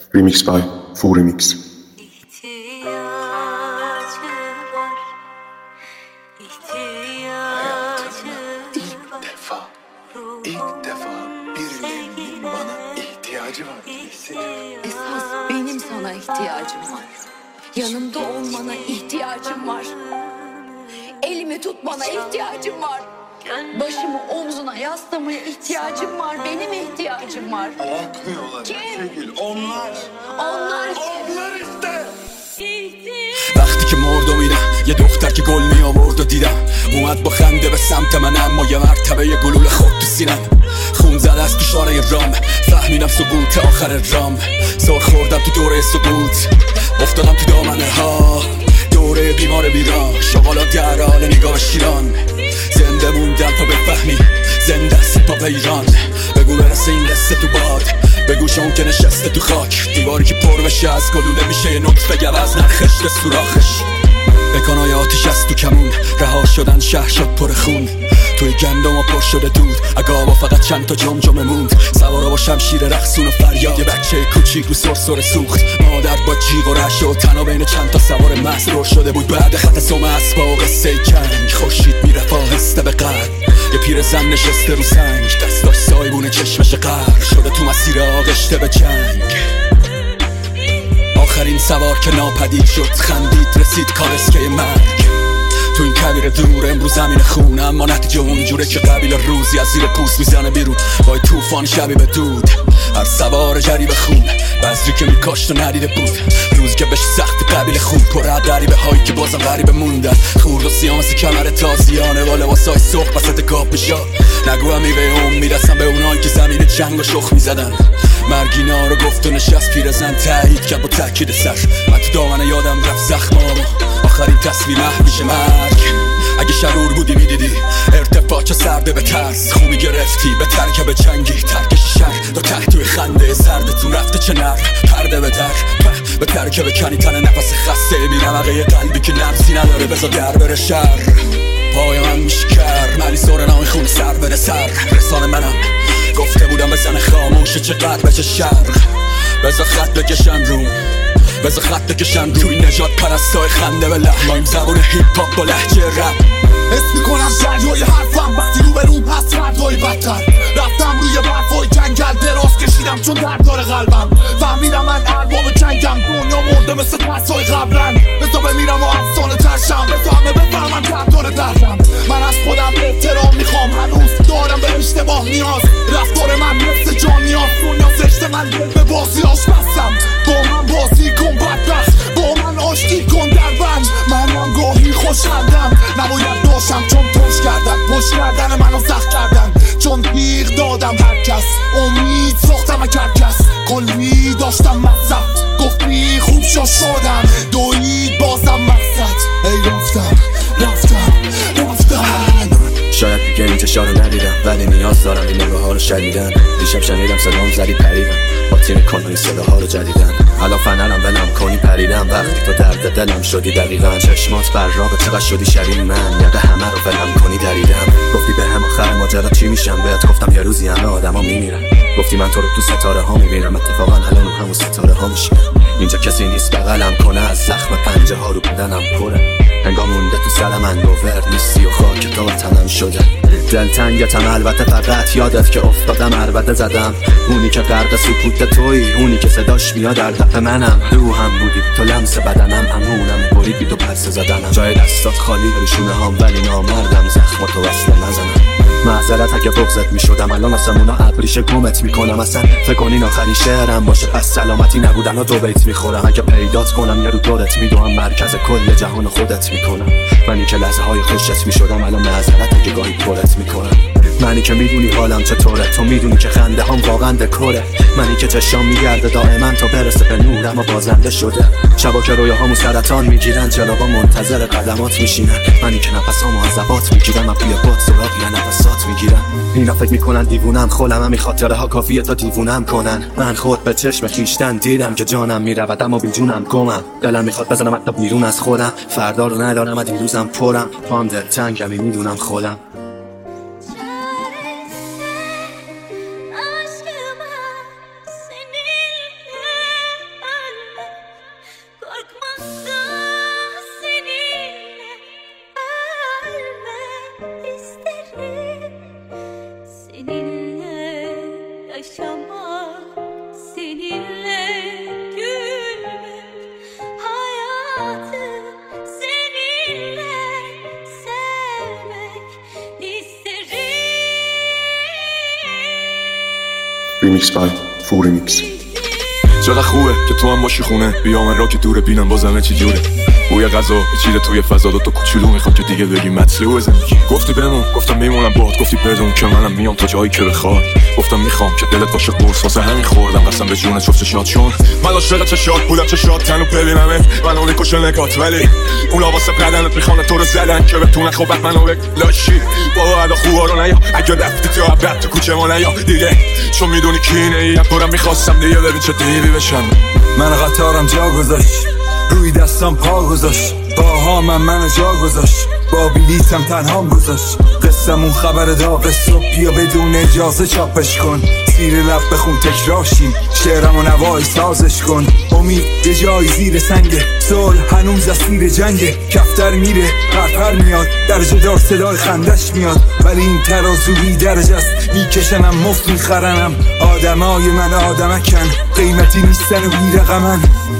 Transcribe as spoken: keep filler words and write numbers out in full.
Remix by Full Remix. İlk defa birilerinin bana ihtiyacı var. Esas benim sana ihtiyacım var. Yanımda olmana ihtiyacım var. Elimi tutmana ihtiyacım var. Başımı omzuna yaslamaya ihtiyacım var. Benim ihtiyacım var. Bakmıyorlar. Kim? Onlar. Onlar kim? Onlar işte. وقتی که مردم اینا یه دختر که گل می آورد و دیدم اومد با خنده به سمت من، اما یه مرتبه یه گلوله خود تو سینم خون زده از تو شاره رام، فهمیدم سقوط آخر رام. سر خوردم تو دوره سقوط، افتادم تو دامنه ها، دوره بیمار بیران، شغالا در حال نگاه شیران. زنده موندم تا بفهمی زنده است پاپ ایران. بگو برسه این قصه تو باد، بگو شون که نشسته تو خاک، دیواری که پر بشه از گلوله میشه یه نطفه گوز نخش به سوراخش. بکنای آتیش از تو کمون، رها شدن شهر شد پر خون، توی گندم و پر شده دود، اگاوا فقط چند تا جمجمه موند. سوارا با شمشیر رقصون و فریاد، یه بچه کوچیک رو سرسره سوخت، مادر با جیغ و رعشه و تنها بین چند تا سوار مسرور شده بود. بعد خط سم اسبا قصه کنگ، خورشید میرفت آهسته به قلب، یه پیرزن نشسته رو سنگ، دستاش سایبون چشمش غرق شده تو مسیر آغشته به جنگ. آخرین سوار که ناپدید شد، خندید رسید کالسکه مرگ. تو این کویر دور امروز زمین خونه، اما نتیجه اونجوره که قبیل روزی از زیر پوست میزنه بیرون با توفان شبیه به دود. هر سوار جریب خون، بذری که میکاشت و ندیده بود، روزی که بهش سخت قبیل خون، پر از غریبه هایی که بازم غریبه موندن. خورد و سیاه مثل کمر تازیانه با لباسای سرخ وسط گاب میشه. نگو هم میوه اون میرسن به اونایی که زمین جنگ و شخ میزدن. مرگینا رو گفت و نشست پیرزن تایید کرد با تاکید سر. من تو دامنه یادم رفت زخمامو، آخرین تصویر محویش مرگ. اگه شرور بودی میدیدی ارتفاع سرده به ترس، خوبی گرفتی به ترکب جنگی، ترکش شهر دو ته توی خنده زردتون رفته چه نرم، پرده به در به ترکب کنی تن نفس خسته بی‌نمقه یه قلبی که نفسی نداره بذار در بره شر. پای من میشکر ملی سور نامی خون سر بره سر، رسانه منم گفته بودم بزن خاموشه چقدر بچه شرق، بذار خط بکشن روم، بذار خط بکشن روی نجات پرستای خنده به لحنایم، زبون هیپ هاپ با لهجه رپ. حس میکنم جریای حرفم وقتی رو به روم هست فردای بدتر. رفتم روی برفای جنگل دراز کشیدم چون درد داره قلبم، فهمیدم من ارباب جنگم، دنیا مرده مثل پسای قبلن. بذار بمیرم و افسانه ترشم، بذار همه بفهمن درد داره دردم. من از خودم احترام میخوام، هنوز دارم به اشتباه نیاز. رفتار من مثل جان نیاز، دنیا زشته من دل به بازی آش بستم. با من بازی کن بدبخت، با من آشتی کن در بند. من هم گاهی خوشحالم، نباید داشتم چون توش کردن، پشت کردن منو سخت کردن، چون بیغ دادم هر کس، امید ساختم اگر کس، کلی داشتم مصرف، گفت بی خوب شا شدم، دوید بازم مقصد. ای رفتم رفتم رفتم. شاید دیگه این چشا رو ندیدم، ولی نیاز دارم این نگاه ها رو شدیدن. دیشب شنیدم صدام زدی پریدم، با تیم کنوی صداها رو جدیدن. الان فنرم ولم کنی پریدم، وقتی تو درد دلم شدی دقیقا. چشمات بر راه چقدر شدی شبیه من، یقه همه رو ولم کنی دریدم. گفتی به هم آخر ماجرا چی میشم، بهت گفتم یه روزی همه آدما میمیرن. گفتی من تو رو تو ستاره ها میبینم، اتفاقا الان رو همون ستاره ها میشینم. اینجا کسی نیست بغلم کنه، از زخم پنجه ها رو بدنم پره. انگار مونده تو سر من گوور نیستی و خاک تا تنم شده. دلتنگتم البته، فقط یادت که افتادم عربده زدم. اونی که غرق سکوت تویی، اونی که صداش میاد در دف منم. روحم بودی تو لمس بدنم، همونم بریدی تو پرسه زدنم. جای دستات خالی روشونه هام، ولی نامردم زخم تو وصله نزنم. معذرت اگه بغضت میشدم، الان آسمونا ابریشه گمت میکنم. اصلا فکر کنین آخرین شعرم باشه، پس سلامتی نبودن و دو بیت میخورم. اگه پیدات کنم یه رو دورت میدوم، مرکز کل جهان خودت میکنم. منی که لحظه های خوشت میشدم، الان معذرت اگه گاهی پرت میکنم. منی که میدونی حالم چطوره، تو میدونی که خنده هم واقعا دکوره. منی که چشام میگرده دائما تا برسه به نورم و بازنده شده. شبا که رویاهامو سرطان میگیرن، جلابا منتظر قدمات میشینن. منی که نفسامو از زبات میگیرم، من توی باد سراغ یه نفسات میگیرم. اینا فکر میکنن دیوونم، خولم هم خاطره ها کافیه تا دیوونم کنن. من خود به چشم خیشتن دیدم که جانم میرود اما بی جونم گمم. دلم میخواد بزنم حتی بیرون از خودم، فردا رو ندارم و دیروزم پرم. پام دلتنگمی میدونم خودم. Remix by فورمیکس. چقدر خوبه که تو هم باشی خونه، بیا من را که دوره بینم بازمه چی جوره. بوی غذا بچیره توی فضا، دو تا کوچولو میخوام که دیگه بگی مطلوب زندگی. گفتی بمون، گفتم میمونم باهات، گفتی بدون که منم میام تا جایی که بخوای. گفتم میخوام که دلت باشه قرص، واسه همین خوردم قسم به جون جفت شاد. چون من عاشق چشات بودم، چشات تنو ببینمت منو میکشه نگات، ولی اونا واسه بدنت میخوان تو رو زدن که بتونه خوبت منو بلاشی. بابا ادا خوبا رو نیا، اگه رفتی تو ابد تو کوچه ما نیا دیگه، چون میدونی کی نیم. برم میخواستم دیگه ببین چه دیوی بشم. من قطارم جا گذاشت، روی دستم پا گذاشت، باها من منو جا گذاشت، با بلیتم تنهام گذاشت. قصمون خبر داغ صبح، بیا بدون اجازه چاپش کن، زیر لب بخون تکراشیم، شعرم و نوای سازش کن. امید یه جای زیر سنگه، صلح هنوز اسیر جنگه، کفتر میره پرپر میاد، درجه دار صدای خندش میاد، ولی این ترازو بی درجه است، میکشنم مفت میخرنم. آدمای من آدمکن، قیمتی نیستن و بی رقمن.